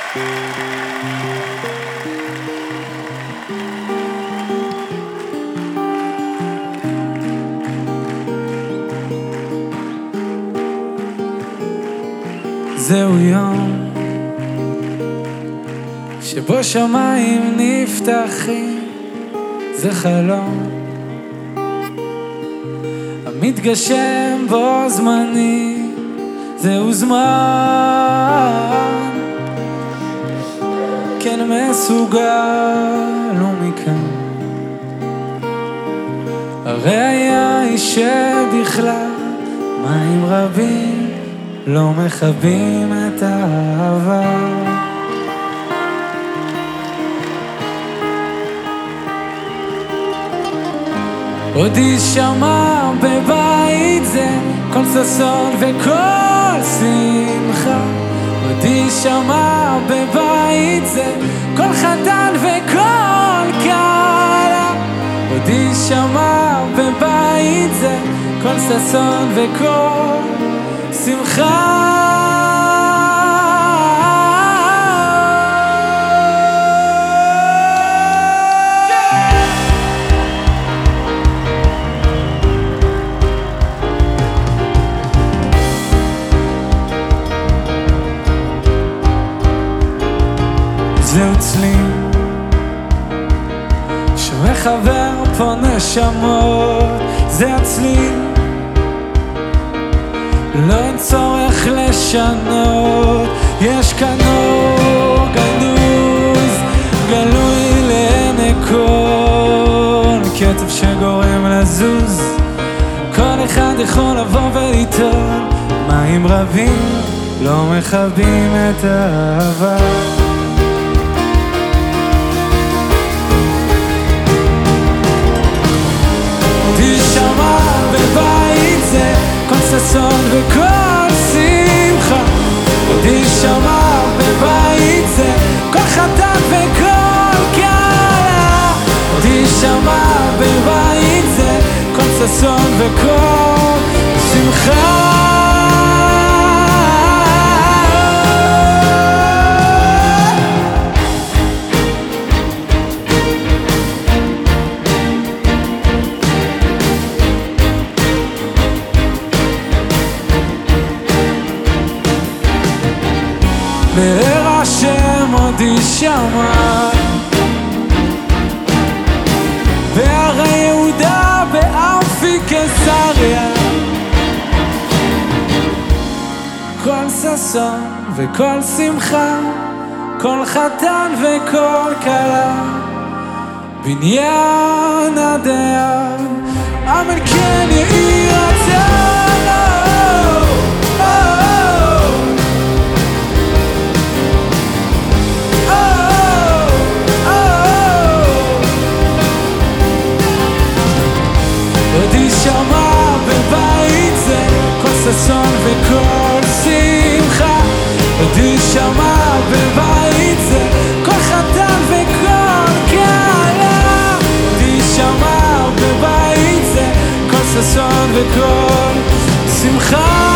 זהו יום שבו שמיים נפתחים, זה חלום המתגשם בו זמני, זהו זמן כן מסוגל ומכאן הראיה היא שבכלל מים רבים לא מכבים את האהבה. עוד יישמע בבית זה כל ששון וכל שמחה, עוד יישמע בבית זה כל חתן וכל כלה, עוד יישמע בבית זה כל ששון וכל שמחה. זהו צליל שמחבר פה נשמות, זה הצליל לא אין צורך לשנות, יש כאן אור גנוז גלוי לעיני כל, כתב שגורם לזוז, כל אחד יכול לבוא ולטעון, מים רבים לא מכבים את האהבה. תשמע בבית זה כל ששון וכל שמחה, עוד יישמע בבית זה כל חתן וכל כלה, עוד יישמע בבית זה כל ששון וכל שמחה. באר השם עוד יישמע בהרי יהודה באמפי קיסריה, כל ששון וכל שמחה, כל חתן וכל כלה, בניין הדיין אמן כן יהי רצון. שמע בבית זה כל ששון וכל שמחה, עוד יישמע בבית זה כל חתן וכל כלה, עוד יישמע בבית זה כל ששון וכל שמחה.